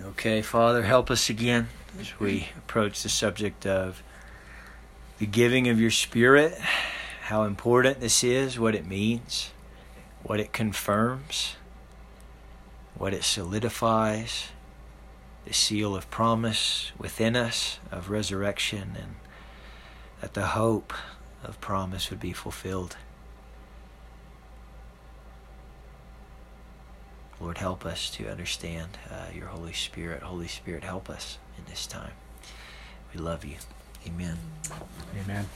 Okay, Father, help us again as we approach the subject of the giving of your Spirit, how important this is, what it means, what it confirms, what it solidifies, the seal of promise within us of resurrection, and that the hope of promise would be fulfilled. Lord, help us to understand your Holy Spirit. Holy Spirit, help us in this time. We love you. Amen. Amen.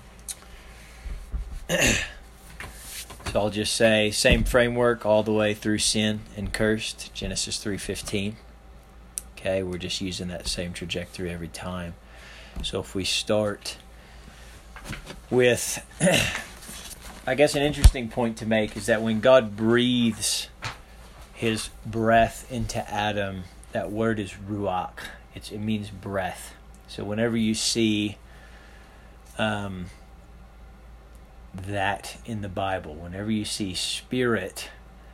So I'll just say, same framework all the way through sin and cursed, Genesis 3:15. Okay, we're just using that same trajectory every time. So if we start with, I guess an interesting point to make is that when God breathes His breath into Adam, that word is ruach. It means breath. So whenever you see that in the Bible, whenever you see spirit,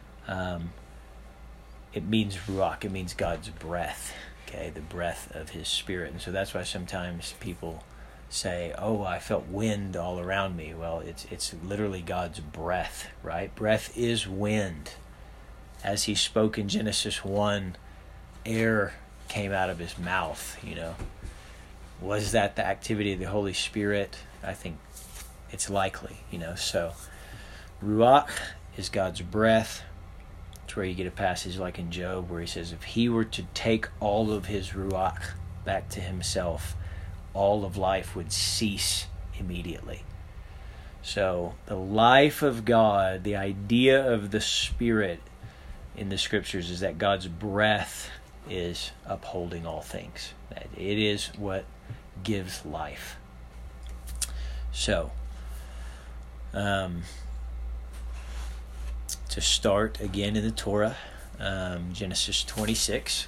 it means ruach. It means God's breath. Okay, the breath of His Spirit. And so that's why sometimes people say, "Oh, I felt wind all around me." Well, it's literally God's breath, right? Breath is wind. As He spoke in Genesis 1, air came out of His mouth, Was that the activity of the Holy Spirit? I think it's likely, So, Ruach is God's breath. It's where you get a passage like in Job where he says, if He were to take all of His Ruach back to Himself, all of life would cease immediately. So, the life of God, the idea of the Spirit in the Scriptures is that God's breath is upholding all things. That it is what gives life. So, to start again in the Torah, Genesis 26.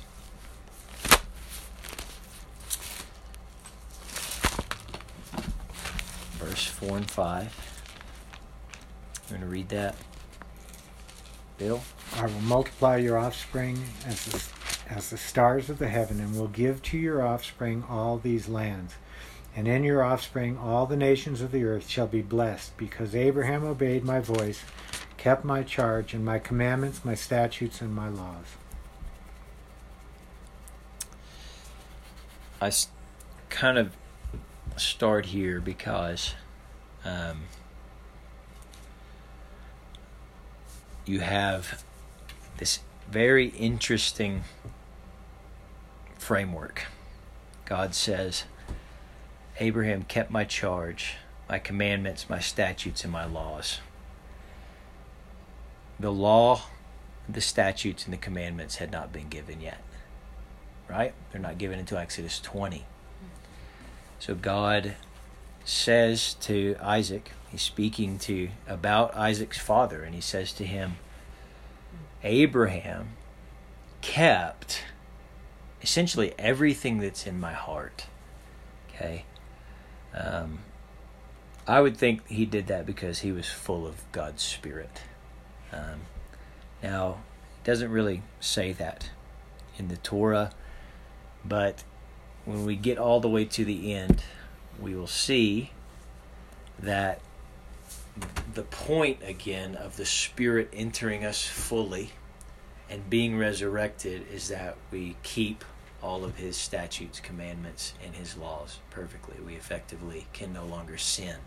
Verse 4 and 5. You want to read that, Bill? I will multiply your offspring as the stars of the heaven, and will give to your offspring all these lands. And in your offspring all the nations of the earth shall be blessed, because Abraham obeyed my voice, kept my charge, and my commandments, my statutes, and my laws. I kind of start here because you have this very interesting framework. God says, Abraham kept my charge, my commandments, my statutes, and my laws. The law, the statutes, and the commandments had not been given yet. Right? They're not given until Exodus 20. So God says to Isaac, He's speaking about Isaac's father, and He says to him, Abraham kept essentially everything that's in my heart. Okay? I would think he did that because he was full of God's Spirit. Now, it doesn't really say that in the Torah, but when we get all the way to the end, we will see that the point again of the Spirit entering us fully and being resurrected is that we keep all of His statutes, commandments, and His laws perfectly. We effectively can no longer sin.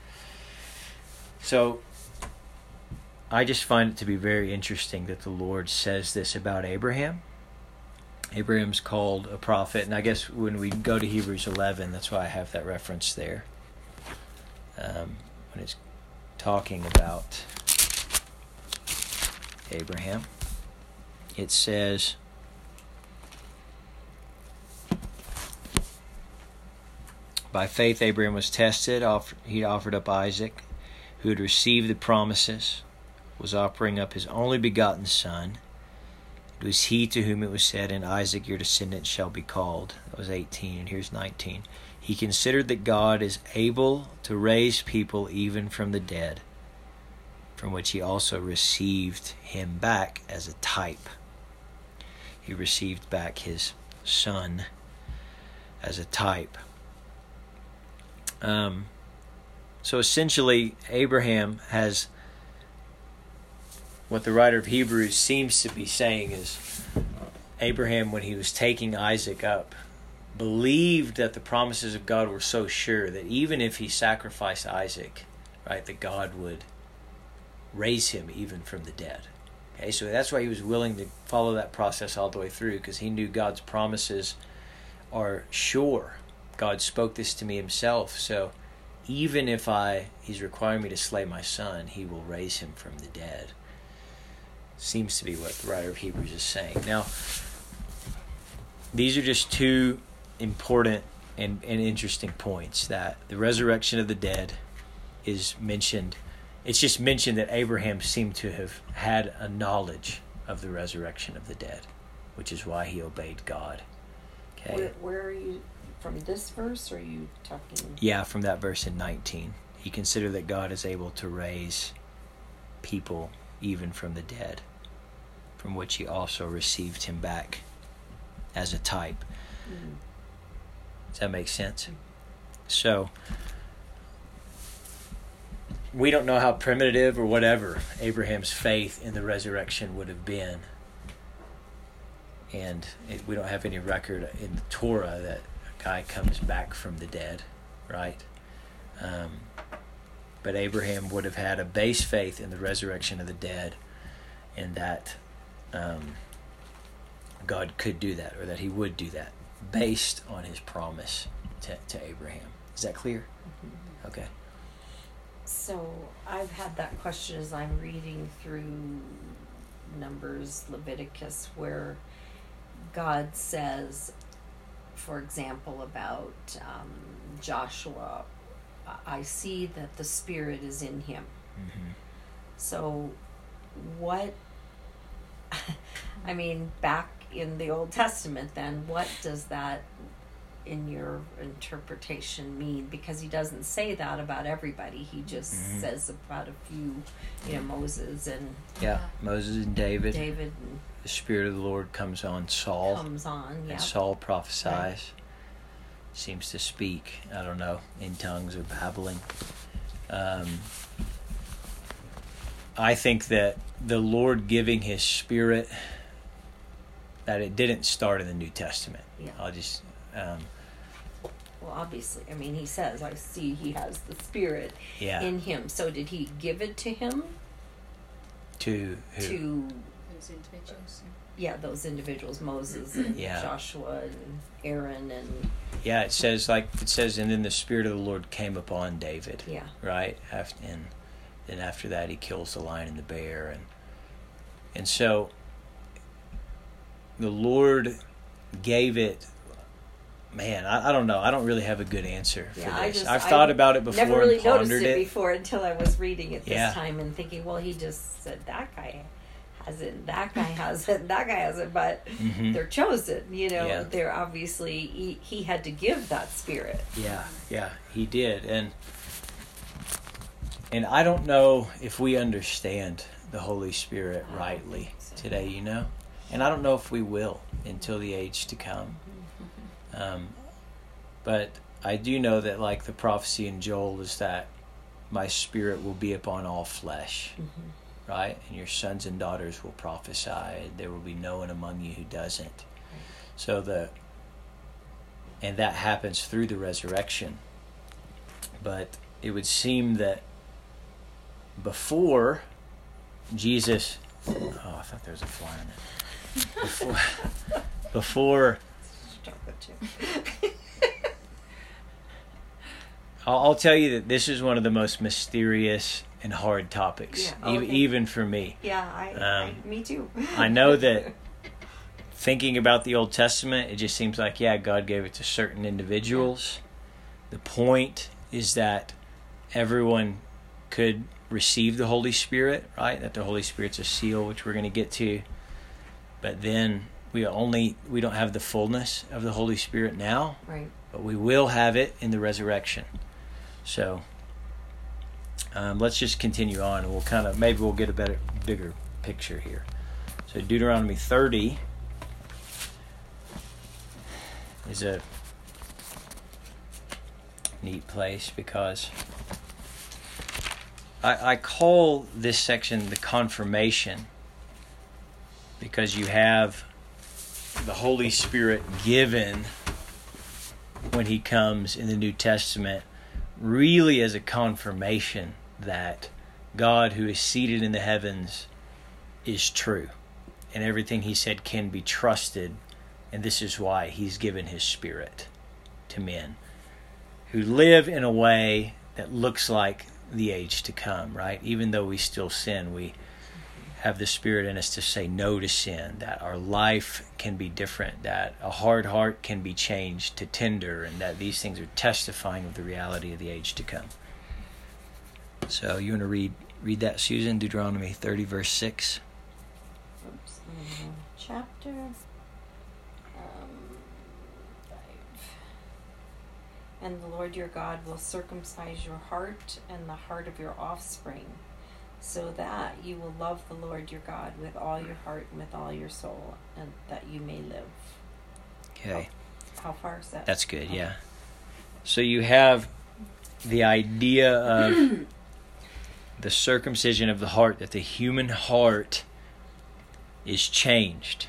So, I just find it to be very interesting that the Lord says this about Abraham. Abraham's called a prophet, and I guess when we go to Hebrews 11, that's why I have that reference there. When it's talking about Abraham, it says, by faith Abraham was tested. He offered up Isaac, who had received the promises, was offering up his only begotten son. It was he to whom it was said, in Isaac your descendants shall be called. That was 18, and here's 19. He considered that God is able to raise people even from the dead, from which He also received him back as a type. he received back his son as a type. So essentially, Abraham has, what the writer of Hebrews seems to be saying is, Abraham, when he was taking Isaac up, believed that the promises of God were so sure that even if he sacrificed Isaac, right, that God would raise him even from the dead. Okay, so that's why he was willing to follow that process all the way through, because he knew God's promises are sure. God spoke this to me himself, so even if he's requiring me to slay my son, he will raise him from the dead. Seems to be what the writer of Hebrews is saying. Now, these are just two important and interesting points, that the resurrection of the dead is mentioned. It's just mentioned that Abraham seemed to have had a knowledge of the resurrection of the dead, which is why he obeyed God. Okay. Where are you, from this verse, or are you talking? Yeah, from that verse in 19. He considered that God is able to raise people even from the dead, from which he also received him back as a type. Mm-hmm. Does that make sense? So, we don't know how primitive or whatever Abraham's faith in the resurrection would have been. And we don't have any record in the Torah that a guy comes back from the dead, right? But Abraham would have had a base faith in the resurrection of the dead, and that God could do that, or that he would do that, based on his promise to Abraham. Is that clear? Mm-hmm. Okay. So I've had that question as I'm reading through Numbers, Leviticus, where God says, for example, about Joshua, I see that the Spirit is in him. Mm-hmm. So what, I mean, back in the Old Testament then, what does that, in your interpretation, mean? Because he doesn't say that about everybody. He just mm-hmm. says about a few, Moses and... Yeah, Moses and David. And the Spirit of the Lord comes on Saul. Yeah. And Saul prophesies. Right. Seems to speak, I don't know, in tongues or babbling. I think that the Lord giving his Spirit, that it didn't start in the New Testament. Yeah. I'll just... well, obviously, I mean, he says, I see he has the Spirit in him. So did he give it to him? To who? To those individuals. Yeah, those individuals, Moses and Joshua and Aaron and... Yeah, it says, and then the Spirit of the Lord came upon David. Yeah. Right? And then after that, he kills the lion and the bear. And so, the Lord gave it... Man, I don't know. I don't really have a good answer for this. I've thought about it before. Never really and pondered noticed it before until I was reading it this time and thinking, well, he just said that guy has it, that guy has it, that guy has it, but mm-hmm. they're chosen. They're obviously he had to give that Spirit. Yeah, he did, and I don't know if we understand the Holy Spirit rightly today. And I don't know if we will until the age to come. But I do know that, like the prophecy in Joel, is that my Spirit will be upon all flesh, mm-hmm. right? And your sons and daughters will prophesy. There will be no one among you who doesn't. Right. So and that happens through the resurrection. But it would seem that before Jesus, I thought there was a fly in it. Before I'll tell you that this is one of the most mysterious and hard topics, even for me. Yeah, me too. I know that thinking about the Old Testament, it just seems like, God gave it to certain individuals. Yeah. The point is that everyone could receive the Holy Spirit, right? That the Holy Spirit's a seal, which we're going to get to. But then we don't have the fullness of the Holy Spirit now, right? But we will have it in the resurrection. So let's just continue on, and maybe we'll get a bigger picture here. So Deuteronomy 30, is a neat place because I call this section the confirmation, because you have the Holy Spirit given when he comes in the New Testament really as a confirmation that God, who is seated in the heavens, is true, and everything he said can be trusted, and this is why he's given his Spirit to men who live in a way that looks like the age to come, right? Even though we still sin, we have the Spirit in us to say no to sin, that our life can be different, that a hard heart can be changed to tender, and that these things are testifying of the reality of the age to come. So you want to read that, Susan? Deuteronomy 30, verse 6. Oops, chapter 5. And the Lord your God will circumcise your heart and the heart of your offspring, so that you will love the Lord your God with all your heart and with all your soul, and that you may live. Okay. How far is that? That's good, yeah. So you have the idea of the circumcision of the heart, that the human heart is changed,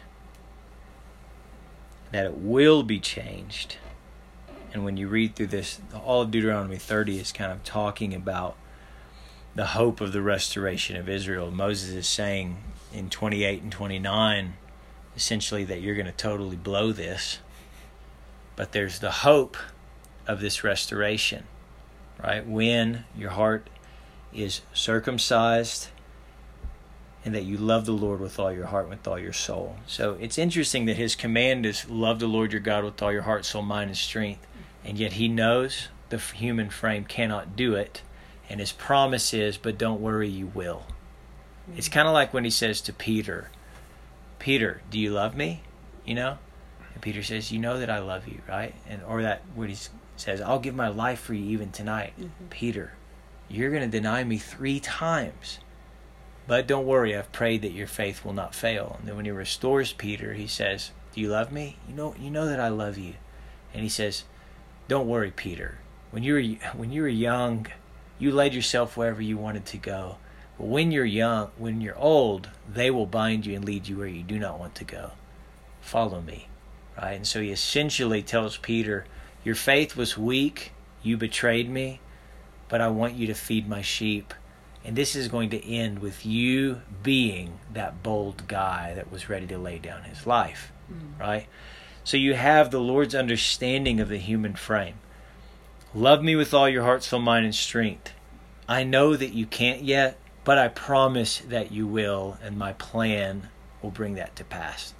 that it will be changed. And when you read through this, all of Deuteronomy 30 is kind of talking about the hope of the restoration of Israel. Moses is saying in 28 and 29, essentially, that you're going to totally blow this, but there's the hope of this restoration, right? When your heart is circumcised, and that you love the Lord with all your heart, with all your soul. So it's interesting that his command is love the Lord your God with all your heart, soul, mind, and strength. And yet he knows the human frame cannot do it. And his promise is, but don't worry, you will. Mm-hmm. It's kind of like when he says to Peter, Peter, do you love me? You know? And Peter says, you know that I love you, right? And or that when he says, I'll give my life for you even tonight. Mm-hmm. Peter, you're going to deny me 3 times. But don't worry, I've prayed that your faith will not fail. And then when he restores Peter, he says, do you love me? You know that I love you. And he says, don't worry, Peter. When you were young, you led yourself wherever you wanted to go. But when you're old, they will bind you and lead you where you do not want to go. Follow me. Right? And so he essentially tells Peter, your faith was weak, you betrayed me, but I want you to feed my sheep. And this is going to end with you being that bold guy that was ready to lay down his life. Right? So you have the Lord's understanding of the human frame. Love me with all your heart, soul, mind, and strength. I know that you can't yet, but I promise that you will, and my plan will bring that to pass.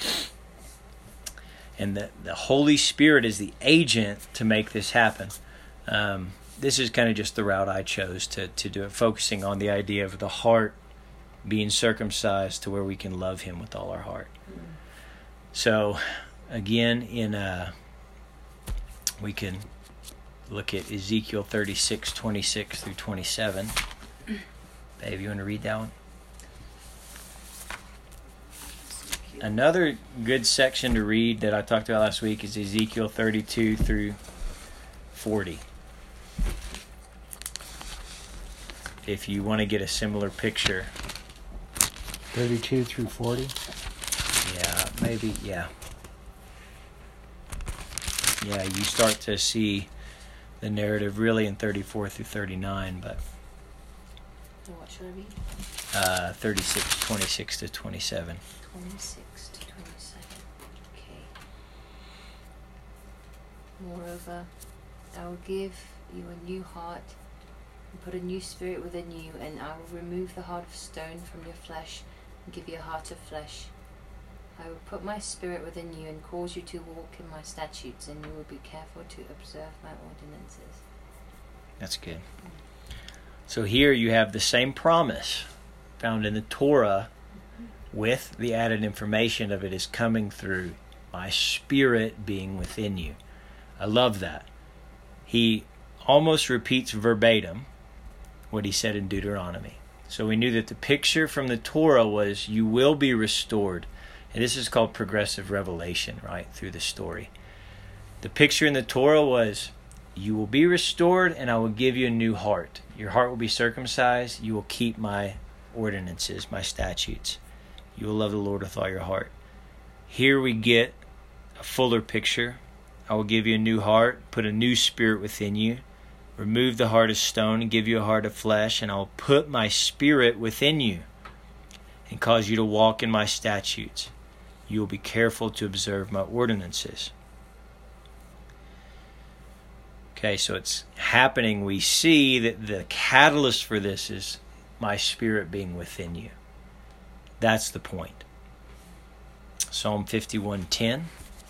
And the Holy Spirit is the agent to make this happen. This is kind of just the route I chose to do it, focusing on the idea of the heart being circumcised to where we can love him with all our heart. So, again, we can look at Ezekiel 36, 26 through 27. Babe, you want to read that one? Another good section to read that I talked about last week is Ezekiel 32 through 40. If you want to get a similar picture. 32 through 40? Yeah, maybe, yeah. Yeah, you start to see the narrative really in 34 through 39, but... So what should I read? 36, 26 to 27. 26 to 27. Okay. Moreover, I will give you a new heart and put a new spirit within you, and I will remove the heart of stone from your flesh and give you a heart of flesh. I will put my spirit within you and cause you to walk in my statutes, and you will be careful to observe my ordinances. That's good. So here you have the same promise found in the Torah with the added information of it is coming through my spirit being within you. I love that. He almost repeats verbatim what he said in Deuteronomy. So we knew that the picture from the Torah was you will be restored. And this is called progressive revelation, right, through the story. The picture in the Torah was, you will be restored and I will give you a new heart. Your heart will be circumcised. You will keep my ordinances, my statutes. You will love the Lord with all your heart. Here we get a fuller picture. I will give you a new heart, put a new spirit within you, remove the heart of stone and give you a heart of flesh, and I will put my spirit within you and cause you to walk in my statutes. You will be careful to observe my ordinances. Okay, so it's happening. We see that the catalyst for this is my spirit being within you. That's the point. Psalm 51:10.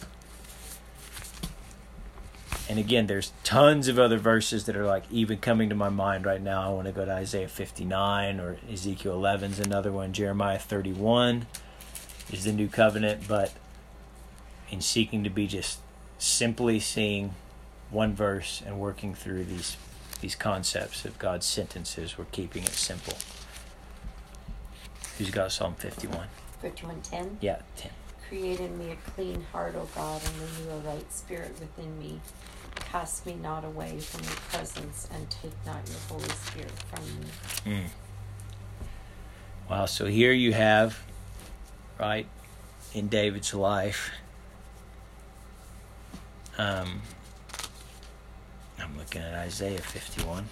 And again, there's tons of other verses that are like even coming to my mind right now. I want to go to Isaiah 59 or Ezekiel 11 is another one. Jeremiah 31 is the new covenant. But in seeking to be just simply seeing one verse and working through these concepts of God's sentences, we're keeping it simple. Who's got Psalm 51? 51:10. Yeah, 10. Create in me a clean heart, O God, and renew a right spirit within me. Cast me not away from your presence, and take not your Holy Spirit from me. Wow, so here you have, right, in David's life, I'm looking at Isaiah 51.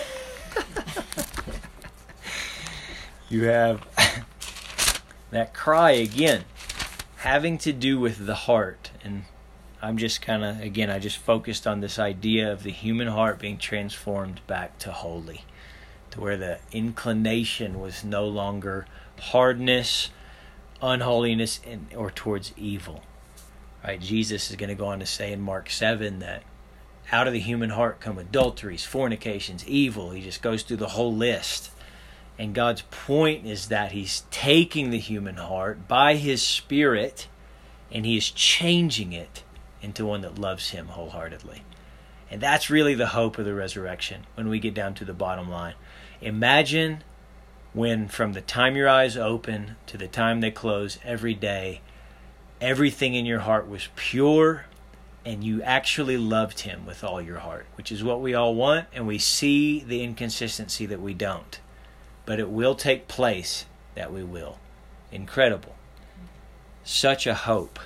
You have that cry again, having to do with the heart. And I'm just kind of, again, I just focused on this idea of the human heart being transformed back to holy, to where the inclination was no longer hardness, unholiness, or towards evil. Right? Jesus is going to go on to say in Mark 7 that out of the human heart come adulteries, fornications, evil. He just goes through the whole list. And God's point is that He's taking the human heart by His Spirit and He is changing it into one that loves Him wholeheartedly. And that's really the hope of the resurrection when we get down to the bottom line. Imagine when from the time your eyes open to the time they close every day, everything in your heart was pure and you actually loved Him with all your heart, which is what we all want, and we see the inconsistency that we don't. But it will take place that we will. Incredible. Such a hope.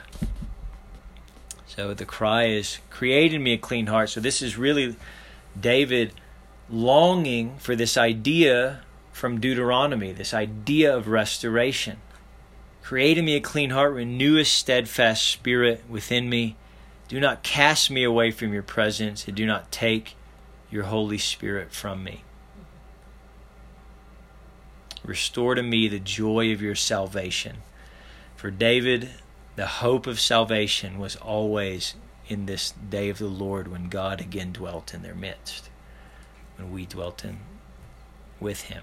So the cry is, create in me a clean heart. So this is really David longing for this idea from Deuteronomy, this idea of restoration. Create in me a clean heart, renew a steadfast spirit within me. Do not cast me away from your presence, and do not take your Holy Spirit from me. Restore to me the joy of your salvation. For David, the hope of salvation was always in this day of the Lord when God again dwelt in their midst, when we dwelt with Him.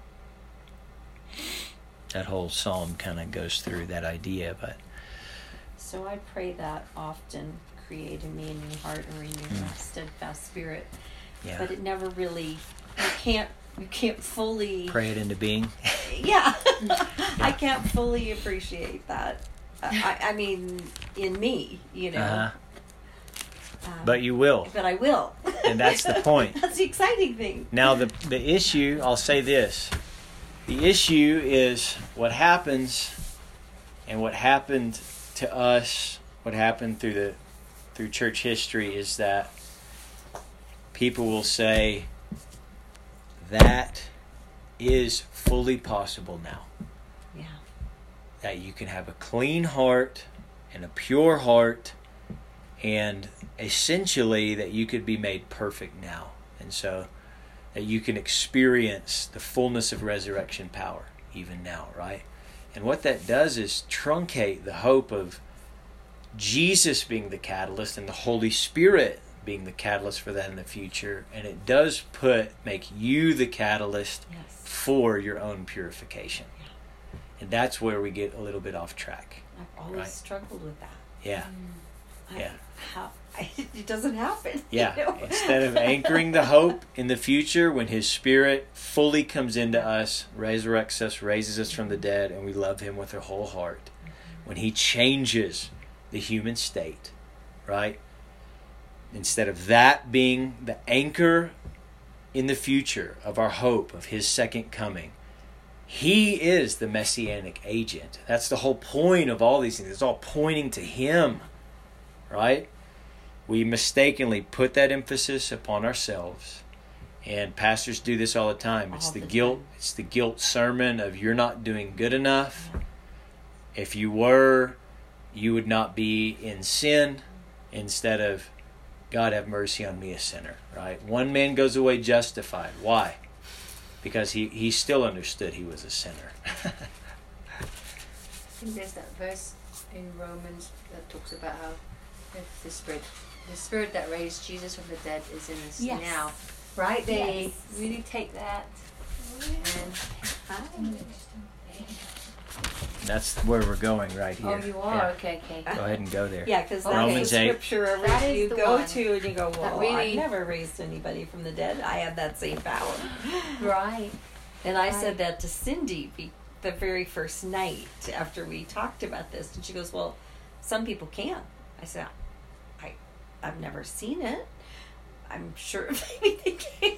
That whole psalm kind of goes through that idea. But so I pray that often, create in me a new heart and renew a steadfast spirit. Yeah. But it never really, you can't fully pray it into being. Yeah. I can't fully appreciate that. I mean, in me, you know. Uh-huh. But you will. But I will. And that's the point. That's the exciting thing. Now, the issue, I'll say this. The issue is what happens and what happened to us, what happened through church history is that people will say that is fully possible now. Yeah. That you can have a clean heart and a pure heart, and essentially that you could be made perfect now. And so that you can experience the fullness of resurrection power even now, right? And what that does is truncate the hope of Jesus being the catalyst and the Holy Spirit being the catalyst for that in the future. And it does make you the catalyst for your own purification. Yeah. And that's where we get a little bit off track. I've always struggled with that. Yeah. It doesn't happen. Yeah. You know? Instead of anchoring the hope in the future when His Spirit fully comes into us, resurrects us, raises us from the dead, and we love Him with our whole heart. When He changes the human state, right? instead of that being the anchor in the future of our hope of his second coming, he is the messianic agent. That's the whole point of all these things. It's all pointing to him, right? We mistakenly put that emphasis upon ourselves. And pastors do this all the time. It's the guilt. It's the guilt sermon of you're not doing good enough. If you were, you would not be in sin, instead of God have mercy on me, a sinner. Right? One man goes away justified. Why? Because he still understood he was a sinner. I think there's that verse in Romans that talks about how if the spirit that raised Jesus from the dead is in us now. Right? They really take that. And That's where we're going right here. oh, you are? Yeah. Okay. Go ahead and go there. Yeah, because Okay. that's Romans the 8. scripture That is you the go one. to and you go, well, That really- I've never raised anybody from the dead. I have that same power. Right. And I Right. said that to Cindy the very first night after we talked about this. And she goes, well, some people can. I said, I've never seen it. I'm sure maybe they can.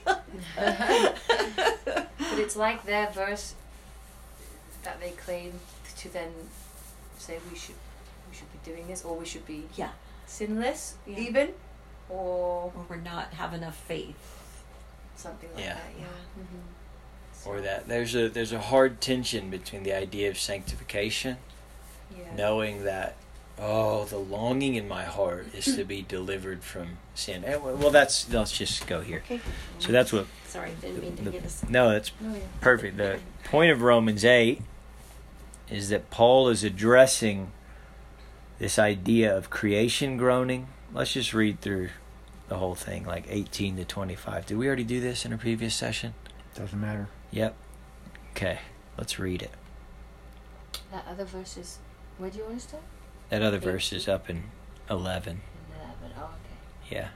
But it's like their verse that they claim to then say we should be doing this, or we should be Yeah. sinless Yeah. even, or Or we're not have enough faith. something like Yeah. that. Yeah. Mm-hmm. Or that there's a hard tension between the idea of sanctification, Yeah. knowing that the longing in my heart is to be delivered from sin. And, well, let's just go here. Okay. So that's what. Sorry, didn't mean to get us. No, that's Oh, yeah. perfect. The point of Romans 8 is that Paul is addressing this idea of creation groaning. Let's just read through the whole thing, like 18 to 25. Did we already do this in a previous session? Doesn't matter. Yep. Okay, let's read it. That other verse is. Where do you want to start? That other verse is up in 11. 11. Oh, okay. Yeah.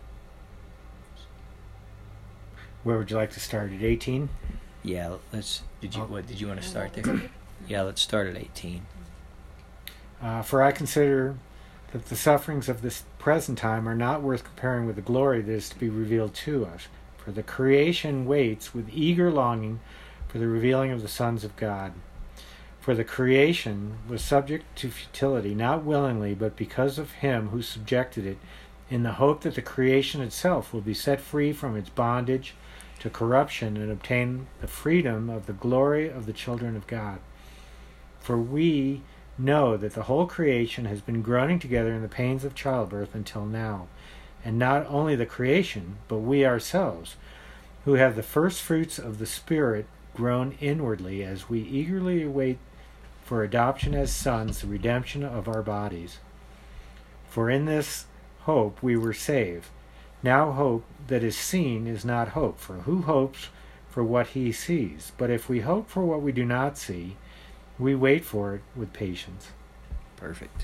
Where would you like to start? At 18? Yeah, did you want to start there? Yeah, let's start at 18. For I consider that the sufferings of this present time are not worth comparing with the glory that is to be revealed to us. For the creation waits with eager longing for the revealing of the sons of God. For the creation was subject to futility, not willingly, but because of him who subjected it, in the hope that the creation itself will be set free from its bondage to corruption and obtain the freedom of the glory of the children of God. For we know that the whole creation has been groaning together in the pains of childbirth until now. And not only the creation, but we ourselves, who have the first fruits of the Spirit, groan inwardly as we eagerly await for adoption as sons, the redemption of our bodies. For in this hope we were saved. Now hope that is seen is not hope, for who hopes for what he sees? But if we hope for what we do not see, we wait for it with patience. Perfect.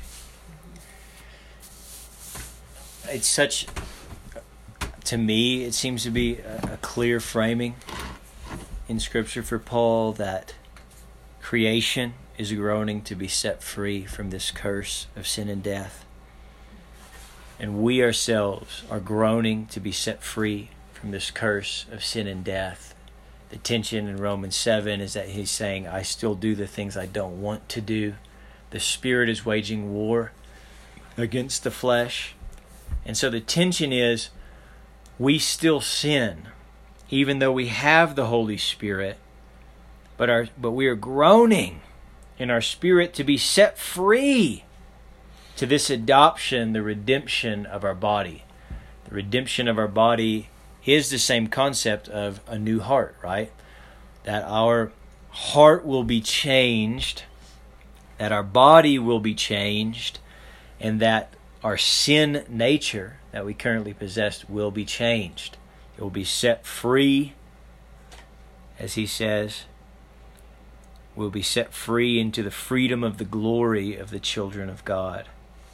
It's such, to me, it seems to be a clear framing in Scripture for Paul that creation is groaning to be set free from this curse of sin and death. And we ourselves are groaning to be set free from this curse of sin and death. The tension in Romans 7 is that he's saying, I still do the things I don't want to do. The Spirit is waging war against the flesh. And so the tension is, we still sin, even though we have the Holy Spirit, but we are groaning in our spirit to be set free to this adoption, the redemption of our body. The redemption of our body is the same concept of a new heart, right? That our heart will be changed, that our body will be changed, and that our sin nature that we currently possess will be changed. It will be set free, as he says. We'll be set free into the freedom of the glory of the children of God.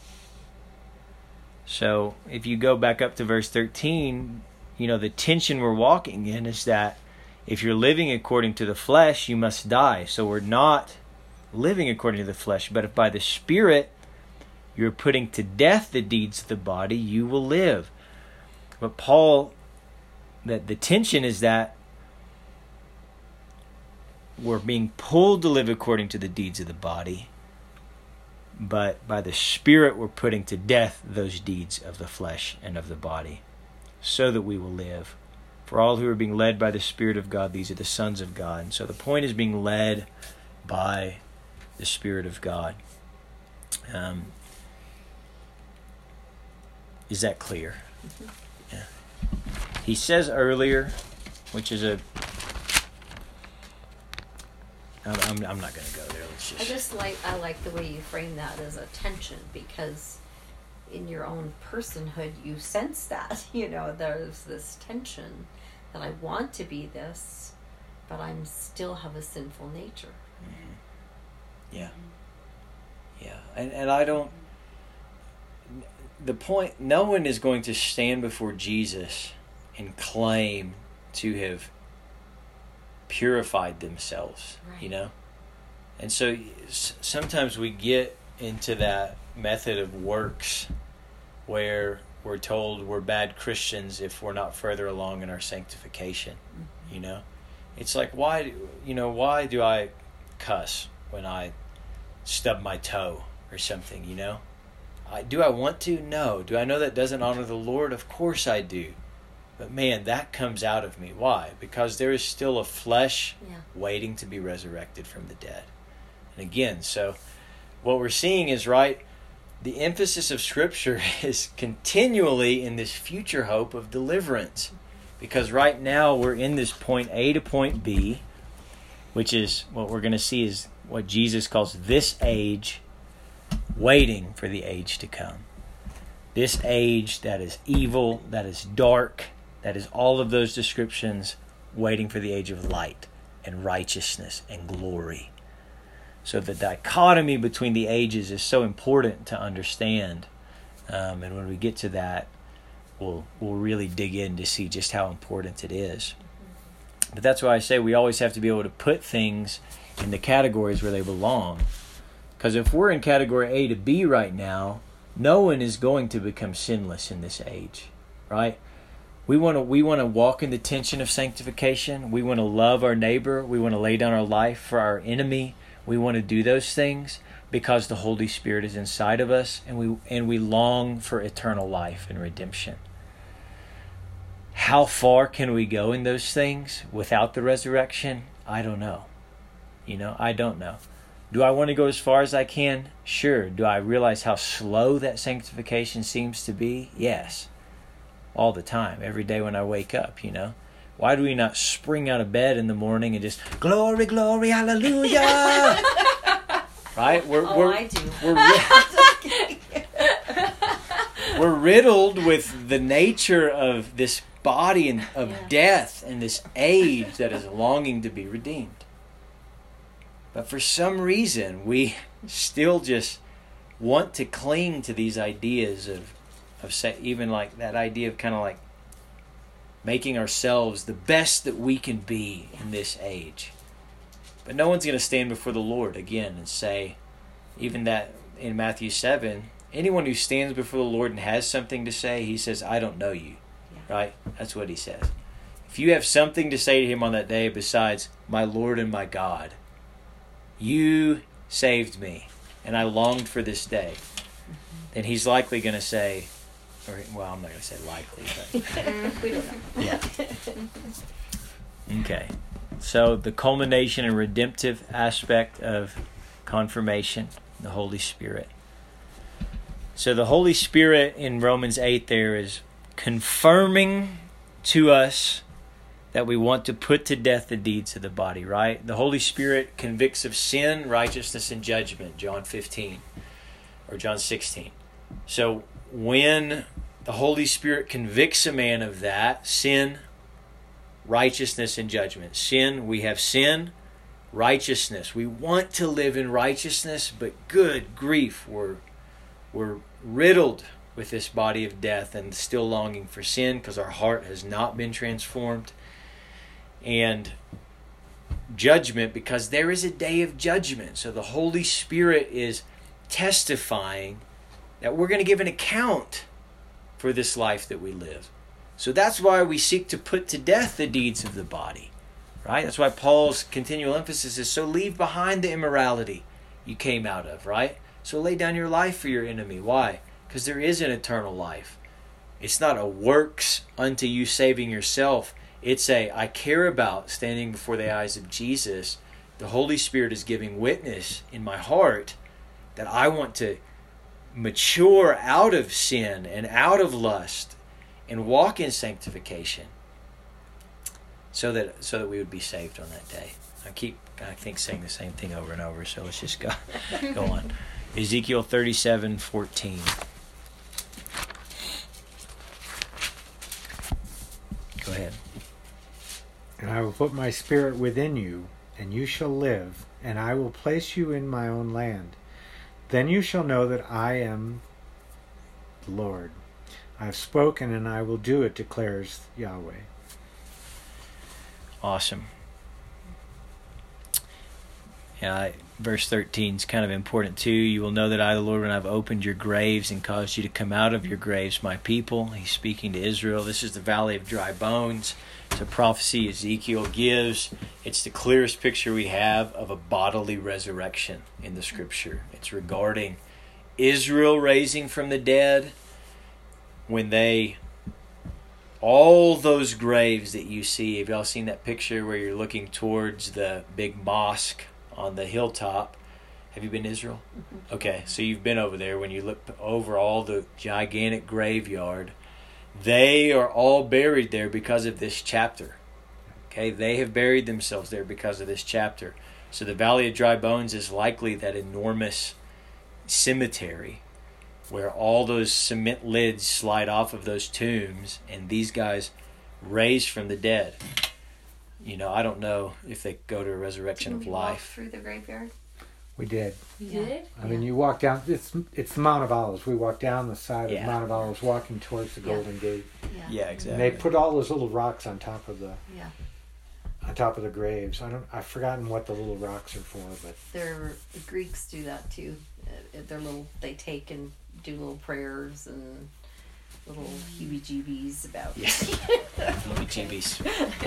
So if you go back up to verse 13, the tension we're walking in is that if you're living according to the flesh, you must die. So we're not living according to the flesh, but if by the Spirit you're putting to death the deeds of the body, you will live. But Paul, that the tension is that we're being pulled to live according to the deeds of the body, but by the Spirit we're putting to death those deeds of the flesh and of the body, so that we will live. For all who are being led by the Spirit of God, these are the sons of God. And so the point is being led by the Spirit of God. Is that clear? Mm-hmm. Yeah. He says earlier, which is I'm not going to go there. I like the way you frame that as a tension, because in your own personhood you sense that, there's this tension that I want to be this, but I'm still have a sinful nature. Mm-hmm. Yeah. Yeah. And I don't, the point, no one is going to stand before Jesus and claim to have purified themselves, right. And so sometimes we get into that method of works where we're told we're bad Christians if we're not further along in our sanctification. Mm-hmm. It's like, why do I cuss when I stub my toe or something? Do I want to? No. Do I know that doesn't honor the Lord? Of course I do. But man, that comes out of me. Why? Because there is still a flesh waiting to be resurrected from the dead. And again, so what we're seeing is, the emphasis of Scripture is continually in this future hope of deliverance. Because right now we're in this point A to point B, which is what we're going to see is what Jesus calls this age, waiting for the age to come. This age that is evil, that is dark, that is all of those descriptions, waiting for the age of light and righteousness and glory. So the dichotomy between the ages is so important to understand. And when we get to that, we'll really dig in to see just how important it is. But that's why I say we always have to be able to put things in the categories where they belong. Because if we're in category A to B right now, no one is going to become sinless in this age, right? We want to walk in the tension of sanctification. We want to love our neighbor. We want to lay down our life for our enemy. We want to do those things because the Holy Spirit is inside of us, and we long for eternal life and redemption. How far can we go in those things without the resurrection? I don't know. I don't know. Do I want to go as far as I can? Sure. Do I realize how slow that sanctification seems to be? Yes. All the time, every day when I wake up, Why do we not spring out of bed in the morning and just, glory, glory, hallelujah? Right? I do. We're riddled with the nature of this body and of death and this age that is longing to be redeemed. But for some reason, we still just want to cling to these ideas of even like that idea of kind of like making ourselves the best that we can be in this age. But no one's going to stand before the Lord again and say, even that in Matthew 7, anyone who stands before the Lord and has something to say, he says, I don't know you. Yeah. Right? That's what he says. If you have something to say to him on that day besides, my Lord and my God, you saved me, and I longed for this day, then he's likely going to say, I'm not going to say likely, but we don't know. Yeah. Okay. So the culmination and redemptive aspect of confirmation, the Holy Spirit. So the Holy Spirit in Romans 8 there is confirming to us that we want to put to death the deeds of the body, right? The Holy Spirit convicts of sin, righteousness, and judgment, John 15 or John 16. So when the Holy Spirit convicts a man of that, sin, righteousness, and judgment. Sin, we have sin, righteousness. We want to live in righteousness, but good grief, we're riddled with this body of death and still longing for sin because our heart has not been transformed. And judgment, because there is a day of judgment. So the Holy Spirit is testifying that we're going to give an account for this life that we live. So that's why we seek to put to death the deeds of the body. Right? That's why Paul's continual emphasis is, so leave behind the immorality you came out of, right? So lay down your life for your enemy. Why? Because there is an eternal life. It's not a works unto you saving yourself. It's I care about standing before the eyes of Jesus. The Holy Spirit is giving witness in my heart that I want to mature out of sin and out of lust and walk in sanctification so that we would be saved on that day. I think saying the same thing over and over, so let's just go on. Ezekiel 37:14. Go ahead. And I will put my spirit within you, and you shall live, and I will place you in my own land. Then you shall know that I am the Lord. I have spoken, and I will do it, declares Yahweh. Awesome. Yeah, verse 13 is kind of important too. You will know that I, the Lord, when I've opened your graves and caused you to come out of your graves, my people. He's speaking to Israel. This is the valley of dry bones. It's a prophecy Ezekiel gives. It's the clearest picture we have of a bodily resurrection in the Scripture. It's regarding Israel raising from the dead when all those graves that you see. Have y'all seen that picture where you're looking towards the big mosque on the hilltop? Have you been to Israel? Mm-hmm. Okay, so you've been over there. When you look over all the gigantic graveyard, they are all buried there because of this chapter. Okay, they have buried themselves there because of this chapter. So the Valley of Dry Bones is likely that enormous cemetery where all those cement lids slide off of those tombs and these guys raised from the dead. I don't know if they go to a resurrection of life. Through the graveyard? We did. You did? I mean, you walk down, it's the Mount of Olives. We walked down the side Yeah. of Mount of Olives, walking towards the Golden Gate. Yeah, exactly. And they put all those little rocks on top of the Yeah. graves. I've forgotten what the little rocks are for, but The Greeks do that too. They take and do little prayers and little heebie-jeebies about. Yeah. Heebie-jeebies.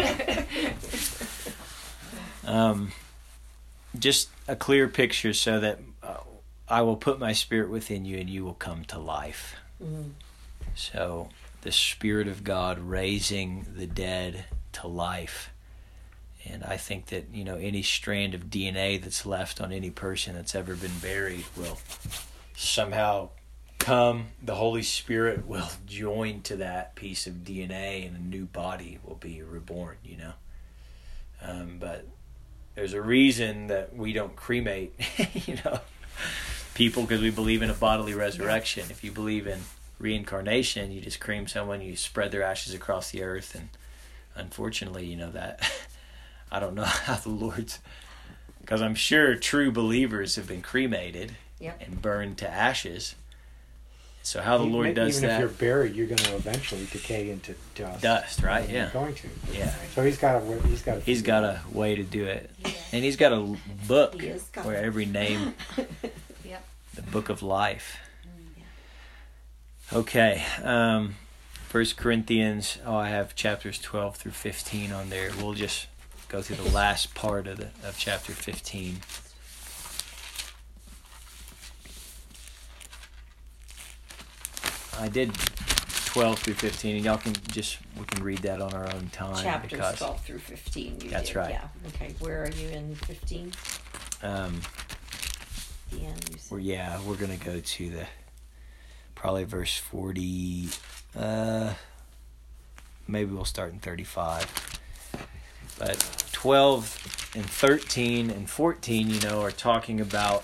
Just a clear picture so that I will put my spirit within you and you will come to life. Mm-hmm. So the Spirit of God raising the dead to life. And I think that, any strand of DNA that's left on any person that's ever been buried will somehow come. The Holy Spirit will join to that piece of DNA and a new body will be reborn, But there's a reason that we don't cremate, people, because we believe in a bodily resurrection. If you believe in reincarnation, you just cremate someone, you spread their ashes across the earth, and unfortunately, that I don't know how the Lord's, because I'm sure true believers have been cremated and burned to ashes. So how the Lord does even that? Even if you're buried, you're going to eventually decay into dust. Dust, right? You're Yeah. going to. Yeah. So he's got a way to do it, and he's got a book where every name, Yep. the book of life. Okay, 1 Corinthians. I have chapters 12 through 15 on there. We'll just go through the last part of chapter 15. I did 12 through 15, and we can read that on our own time. Chapters 12 through 15. That's right. Yeah. Okay. Where are you in 15? The end. We're going to go to probably verse 40. Maybe we'll start in 35. But 12 and 13 and 14, are talking about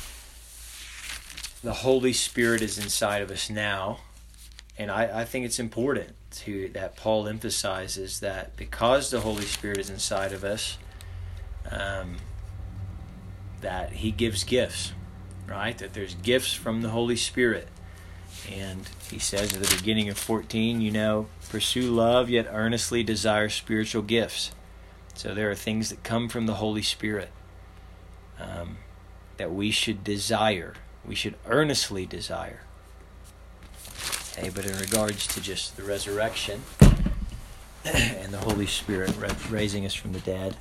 the Holy Spirit is inside of us now. And I think it's important that Paul emphasizes that because the Holy Spirit is inside of us, that he gives gifts, right? That there's gifts from the Holy Spirit. And he says at the beginning of 14, pursue love, yet earnestly desire spiritual gifts. So there are things that come from the Holy Spirit that we should desire. We should earnestly desire. Okay, but in regards to just the resurrection, and the Holy Spirit raising us from the dead.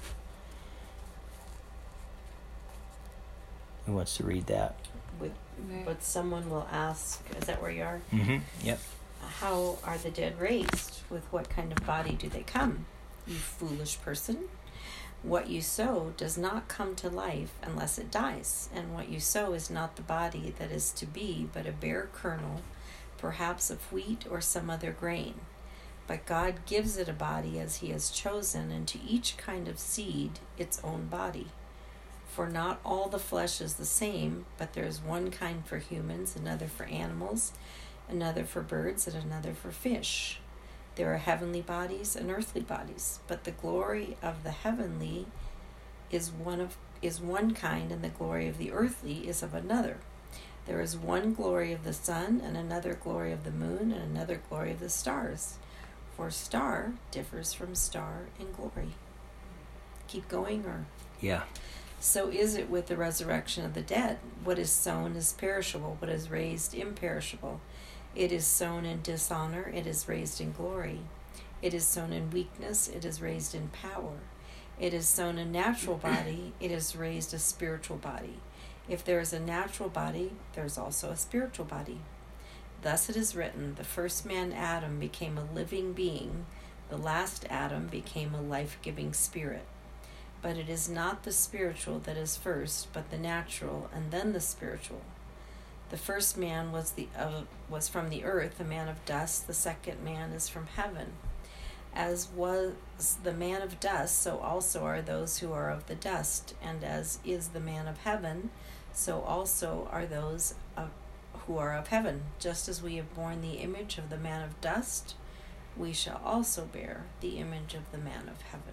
Who wants to read that? But someone will ask, is that where you are? Mm-hmm. Yep. How are the dead raised? With what kind of body do they come? You foolish person. What you sow does not come to life unless it dies, and what you sow is not the body that is to be, but a bare kernel, perhaps of wheat or some other grain. But God gives it a body as he has chosen, and to each kind of seed its own body. For not all the flesh is the same, but there is one kind for humans, another for animals, another for birds, and another for fish. There are heavenly bodies and earthly bodies, but the glory of the heavenly is one kind, and the glory of the earthly is of another. There is one glory of the sun, and another glory of the moon, and another glory of the stars. For star differs from star in glory. Keep going, or? Yeah. So is it with the resurrection of the dead. What is sown is perishable, what is raised imperishable. It is sown in dishonor, it is raised in glory. It is sown in weakness, it is raised in power. It is sown a natural body, it is raised a spiritual body. If there is a natural body, there is also a spiritual body. Thus it is written, the first man Adam became a living being, the last Adam became a life-giving spirit. But it is not the spiritual that is first, but the natural, and then the spiritual. The first man was from the earth, a man of dust. The second man is from heaven. As was the man of dust, so also are those who are of the dust. And as is the man of heaven, so also are those who are of heaven. Just as we have borne the image of the man of dust, we shall also bear the image of the man of heaven.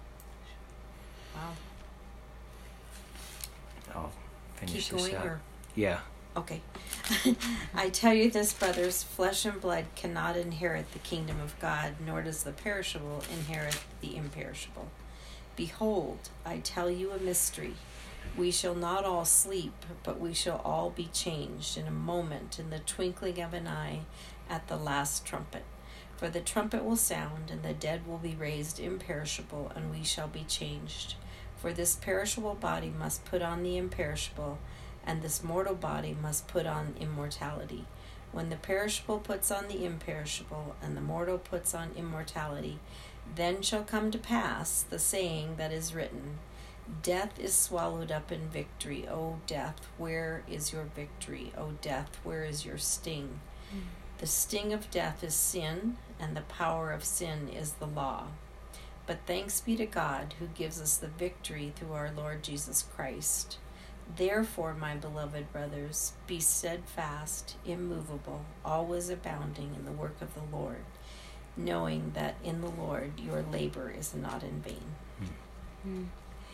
Wow. I'll finish Keep this going, out. or? Yeah. Okay. I tell you this, brothers, flesh and blood cannot inherit the kingdom of God, nor does the perishable inherit the imperishable. Behold, I tell you a mystery. We shall not all sleep, but we shall all be changed in a moment, in the twinkling of an eye, at the last trumpet. For the trumpet will sound, and the dead will be raised imperishable, and we shall be changed. For this perishable body must put on the imperishable, and this mortal body must put on immortality. When the perishable puts on the imperishable, and the mortal puts on immortality, then shall come to pass the saying that is written, Death is swallowed up in victory. O death, where is your victory? O death, where is your sting? The sting of death is sin, and the power of sin is the law. But thanks be to God, who gives us the victory through our Lord Jesus Christ. Therefore, my beloved brothers, be steadfast, immovable, always abounding in the work of the Lord, knowing that in the Lord your labor is not in vain.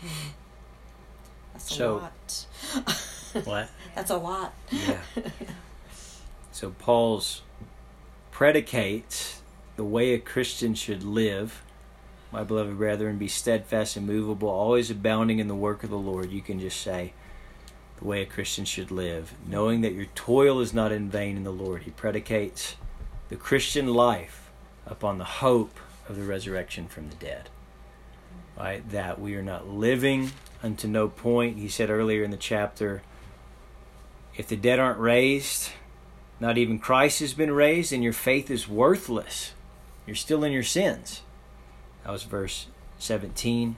That's a lot. What? That's a lot. Yeah. So Paul's predicates the way a Christian should live. My beloved brethren, be steadfast, immovable, always abounding in the work of the Lord. You can just say the way a Christian should live, knowing that your toil is not in vain in the Lord. He predicates the Christian life upon the hope of the resurrection from the dead. Right? That we are not living unto no point. He said earlier in the chapter, if the dead aren't raised, not even Christ has been raised, and your faith is worthless. You're still in your sins. That was verse 17.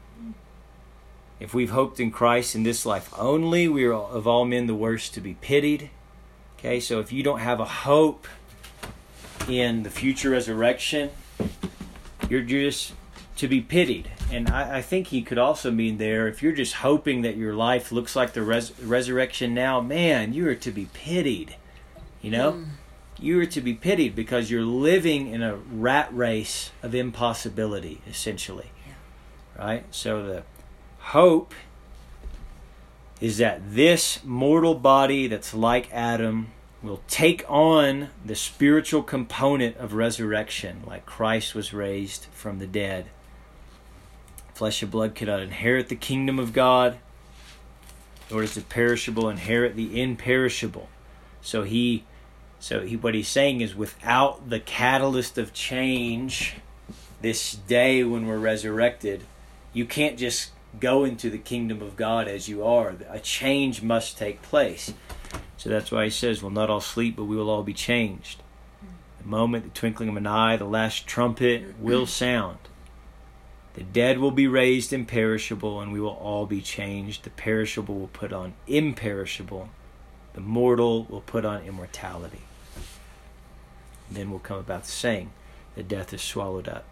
If we've hoped in Christ in this life only, we are of all men the worst to be pitied. Okay, so if you don't have a hope in the future resurrection, you're just to be pitied. And I think he could also mean there, if you're just hoping that your life looks like the resurrection now, man, you are to be pitied. You know? You are to be pitied because you're living in a rat race of impossibility, essentially. Yeah. Right? So the hope is that this mortal body that's like Adam will take on the spiritual component of resurrection, like Christ was raised from the dead. Flesh and blood cannot inherit the kingdom of God, nor does the perishable inherit the imperishable. So what he's saying is, without the catalyst of change this day when we're resurrected, you can't just go into the kingdom of God as you are. A change must take place. So that's why he says, we'll not all sleep, but we will all be changed. The moment, the twinkling of an eye, the last trumpet will sound. The dead will be raised imperishable, and we will all be changed. The perishable will put on imperishable. The mortal will put on immortality. Then will come about the saying that death is swallowed up.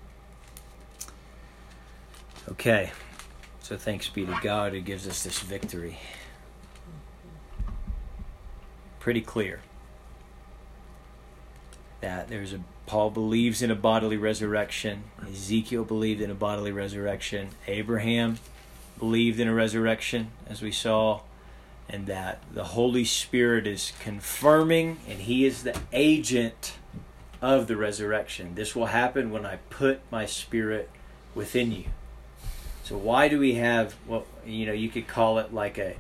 Okay, so thanks be to God who gives us this victory. Pretty clear that Paul believes in a bodily resurrection. Ezekiel believed in a bodily resurrection. Abraham believed in a resurrection, as we saw, and that the Holy Spirit is confirming, and he is the agent of the resurrection. This will happen when I put my Spirit within you. So why do we have, well, you could call it like a,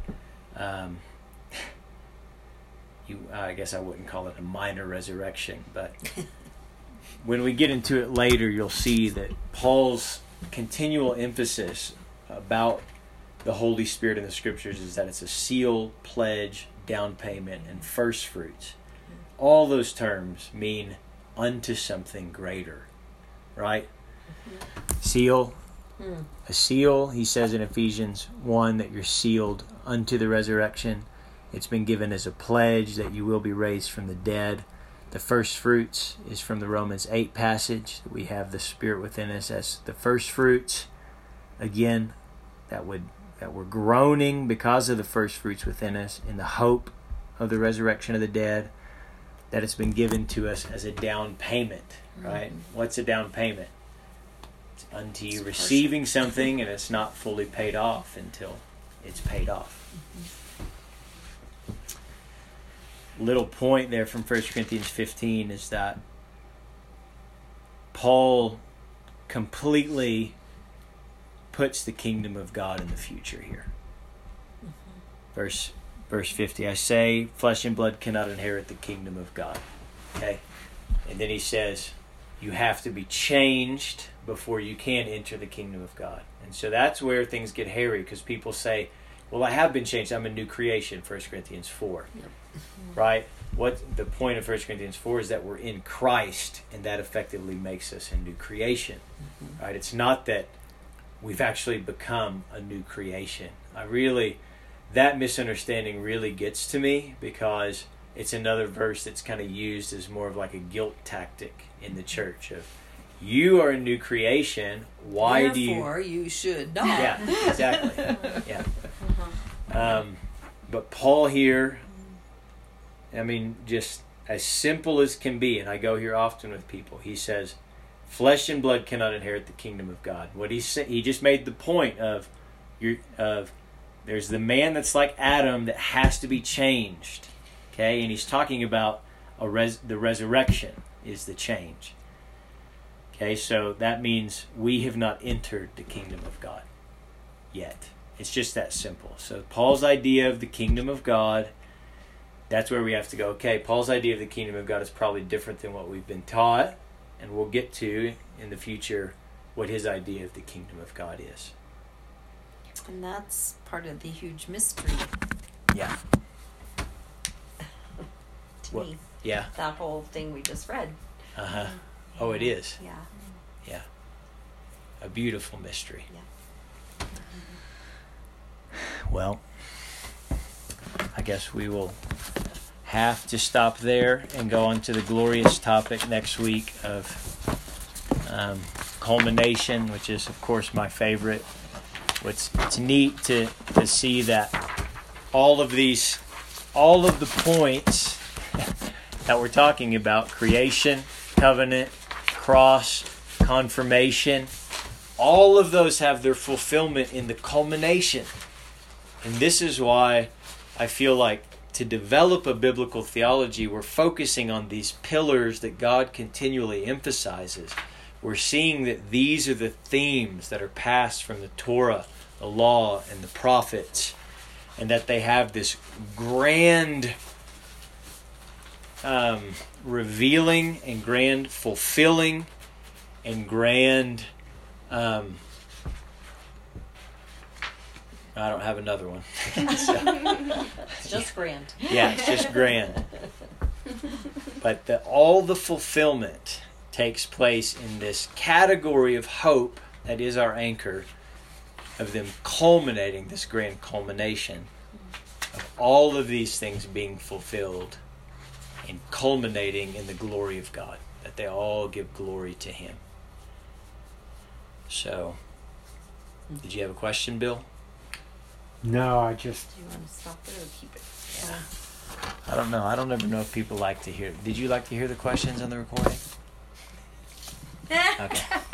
I guess I wouldn't call it a minor resurrection, but when we get into it later, you'll see that Paul's continual emphasis about the Holy Spirit in the Scriptures is that it's a seal, pledge, down payment, and first fruits. All those terms mean unto something greater, right? Seal. A seal, he says in Ephesians 1 that you're sealed unto the resurrection. It's been given as a pledge that you will be raised from the dead. The first fruits is from the Romans 8 passage. We have the Spirit within us as the first fruits. Again, that we're groaning because of the first fruits within us in the hope of the resurrection of the dead. That it's been given to us as a down payment, right? What's a down payment? It's unto you receiving something, and it's not fully paid off until it's paid off. Little point there from 1 Corinthians 15 is that Paul completely puts the kingdom of God in the future here. Verse 50, I say, flesh and blood cannot inherit the kingdom of God. Okay? And then he says, you have to be changed before you can enter the kingdom of God. And so that's where things get hairy, because people say, well, I have been changed. I'm a new creation, 1 Corinthians 4. Yep. Right? What the point of 1 Corinthians 4 is that we're in Christ, and that effectively makes us a new creation. Right? It's not that we've actually become a new creation. That misunderstanding really gets to me, because it's another verse that's kind of used as more of like a guilt tactic in the church of, you are a new creation, why do you... Therefore, you should not. Yeah, exactly. Yeah. But Paul here, just as simple as can be, and I go here often with people, he says, flesh and blood cannot inherit the kingdom of God. What he just made the point of there's the man that's like Adam that has to be changed. Okay, and he's talking about the resurrection is the change. Okay, so that means we have not entered the kingdom of God yet. It's just that simple. So Paul's idea of the kingdom of God, that's where we have to go, okay, Paul's idea of the kingdom of God is probably different than what we've been taught, and we'll get to in the future what his idea of the kingdom of God is. And that's part of the huge mystery. Yeah. To me. Yeah. That whole thing we just read. Uh-huh. Oh, it is. Yeah. Yeah. A beautiful mystery. Yeah. Well, I guess we will have to stop there and go on to the glorious topic next week of culmination, which is, of course, my favorite. It's neat to see that all of the points that we're talking about, creation, covenant, cross, confirmation, all of those have their fulfillment in the culmination. And this is why I feel like to develop a biblical theology, we're focusing on these pillars that God continually emphasizes. We're seeing that these are the themes that are passed from the Torah, the law, and the prophets, and that they have this grand revealing and grand fulfilling and grand. I don't have another one. It's just grand. Yeah, it's just grand. But all the fulfillment takes place in this category of hope that is our anchor, of them culminating, this grand culmination of all of these things being fulfilled and culminating in the glory of God, that they all give glory to Him. So, did you have a question, Bill? No, I just... Do you want to stop it or keep it? Yeah. I don't know. I don't ever know if people like to hear. Did you like to hear the questions on the recording? Okay.